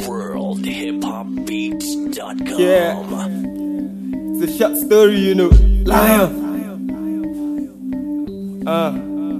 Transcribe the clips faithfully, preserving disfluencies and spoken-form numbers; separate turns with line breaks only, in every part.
world hip hop beats dot com.
Yeah, it's a short story, you know. Lion. Uh.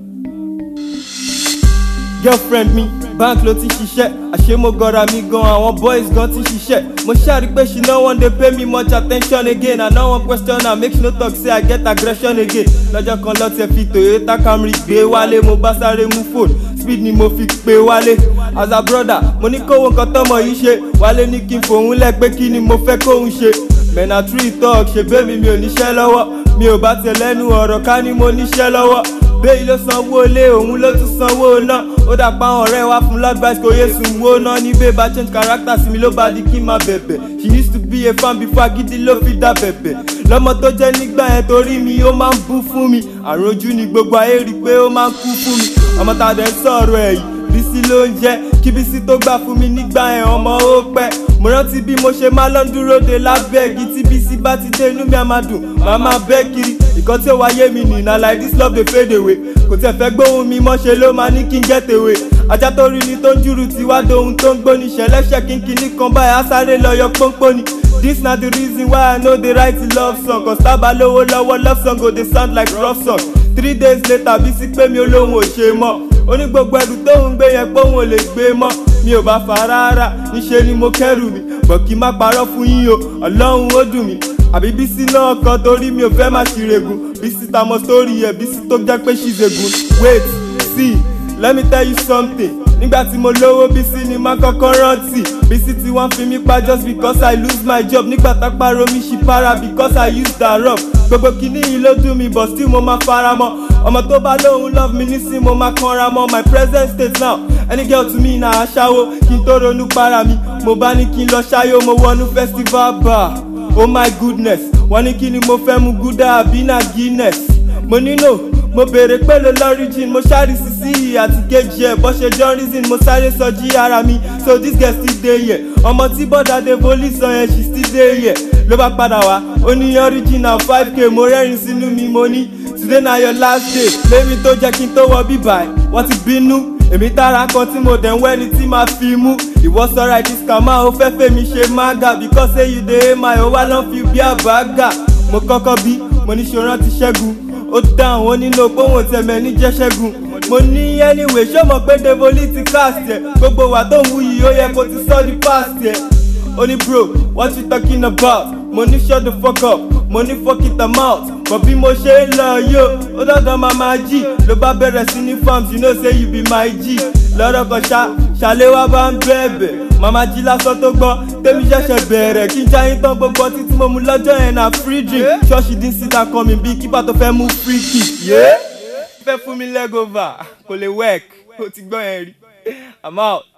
Girlfriend mi, bank ló ti ṣiṣẹ́, àṣemọ gọra mi gan, àwọn boys gan ti ṣiṣẹ́. Mo ṣàrí pé she no wan dey pay me much attention again. I no wan question her, make she no talk say I get aggression again. Lọ́jọ́ kan lọ́tẹ̀ fi Toyota Camry gbé wálé, mo bá sáré mú phone, speed ni mo fi pé wálé. As a brother, mo ní kówó nǹkan tọ́mọ yìí ṣe, wálé ní kí n fòun lẹ́ pé kí ni mo fẹ́ kóun ṣe. Men a tree talk, ṣe bẹ́ẹ̀ mi mi ò níṣẹ́ lọ́wọ́, mi ò bá tẹ̀ lẹ́nu ọ̀rọ̀ ká ní mo níṣẹ́ lọ́wọ́. Bẹ́ẹ̀ ló sanwó lé, òun ló tún sanwó náà. Ó dà pa àwọn ọ̀rẹ́ wa fún advice kò yé sùn wó náà. Ní bẹ́ẹ̀ bá change character sí mi ló bá di kí n máa bẹ̀bẹ̀. She used to be a fan before agídí ló fi dá bẹ̀bẹ̀. Lọ́mọ tó jẹ́ nígbà yẹn torí mi ó máa ń bú fún mi. Àrùn ojú ni gbogbo ayé rí pé ó máa ń kú fún mi. Ọmọ tá a dẹ̀ ń sọ̀rọ̀ ẹ̀ yìí, Bísí ló ń jẹ́. Kí Bísí tó gbà fún mi nígbà yẹn ọmọ ó pẹ́. Mo rántí bí mo ṣe máa lọ dúró de lábẹ́ẹ̀gì tí Bísí bá ti dé inú mi á máa dùn. Màá máa bẹ́ kiri. Ìkan tí ó wáyé mi nìyí like this love dey fade away. Kò tiẹ̀ fẹ́ gbóhùn mi mọ́ ṣe ló máa ní kí n get away. Ajá tó rí ni tó ń júrù tí wá dohun tó ń gbóni. Ṣẹlẹ́ṣẹ̀ kínkínní kan báyìí á sáré lọ yọ pọ́npọ́n ni. This na the reason why I know they write love song. Cause tábà lówó lọ́wọ́ love song go dey sound like rough song. Three days later Bísí pé mi olóhùn ò ṣe mọ́. Ó ní gbogbo ẹrù tóun gbé yẹn pé òun ò lè gbé mọ́. Mi ò bá fa rárá, níṣe ni mo kẹ́rù mi. Bọ̀ kí má parọ́ fún yín o, Ọlọ́run ó dùn mí. Àbí Bísí náà kan torí mi ò fẹ́ má ṣìrègùn. Bísí ta mọ sórí ẹ̀, Bísí tó jẹ́ pé she's a good. Wait, see, let me tell you something. Nígbà tí mo lówó Bísí ni má kọ́kọ́ rántí. Bísí tí wọ́n fi mí pa just because I lose my job. Nígbà tápá romi ṣì para because I use that rub. Gbogbo kìíní yìí ló dùn mí but still mo máa fara mọ́. Ọmọ tó bá lóhun love mi nísìn mo máa kanra mọ́. My present state now, any girl to me na aṣáwó. Kí n tó ronú para mi, mo bá ní kí n lọ ṣáyó. Mo wọnú festival bar, oh my goodness. Wọ́n ní kí ni mo fẹ́ mu Gouda àbí na Guinness. Mo ní no, mo bèrè pé lo l'origin. Mo ṣáàrì sísí àti kejì ẹ̀ bọ́ ṣe jọ reason. Mo sáré sọjí ara mi, so this girl still dey here. Ọmọ tí bọ́dà dé volí sọ yẹn she still dey here. Ló bá padà wá, ó ní original five k. Mo rẹ́rìn sínú mi, mo ní today na your last day. Lémi tó jẹ́ kí n tó wọ bíbá ẹ̀, wọ́n ti bínú. Èmi tára kan tí mo dẹ̀ ń wẹ́ni tí máa fi mú. Ìwọ sọ̀rọ̀ àìdí scammer ó fẹ́ fèmí ṣe mága. Because say you dey my ó wá lọ́n fi bí àbágà. Mo kọ́kọ́ bí, mo ní ṣe rántí Ṣẹ́gun. Ó dáhùn ó nínú pòhùn tẹ̀mẹ̀ ní jẹ́ Ṣẹ́gun. Mo ní anyway ṣé mo pé Devoli ti cast ẹ̀. Gbogbo wa tó ń wú yìí ó yẹ kó ti sọ di past ẹ̀. Ó ní bro, what you talking about? Mo ní shut the fuck up, mo ní fuck it I'm out. But bí mo ṣe ń lọ yó, ó dọ́dọ̀ mama G. Ló bá bẹ̀rẹ̀ sí ní farms, you know say you be my G. Lọ́rọ̀ kan ṣá, ṣàléwá bá ń bẹ̀bẹ̀. Mama G lásán tó gbọ́, tèmi ṣẹ̀ṣẹ̀ bẹ̀rẹ̀. Kí n jáyín tán gbogbo ọtí tí mo mu lọ́jọ́ yẹn na free drink. Ṣọ́ọ̀ṣì dín síta kan mi bí kípa tó fẹ́ mú free kick. Fẹ́ fún mi leg over, kò lè work, ó ti gbọ́ yẹn rí. I'm out.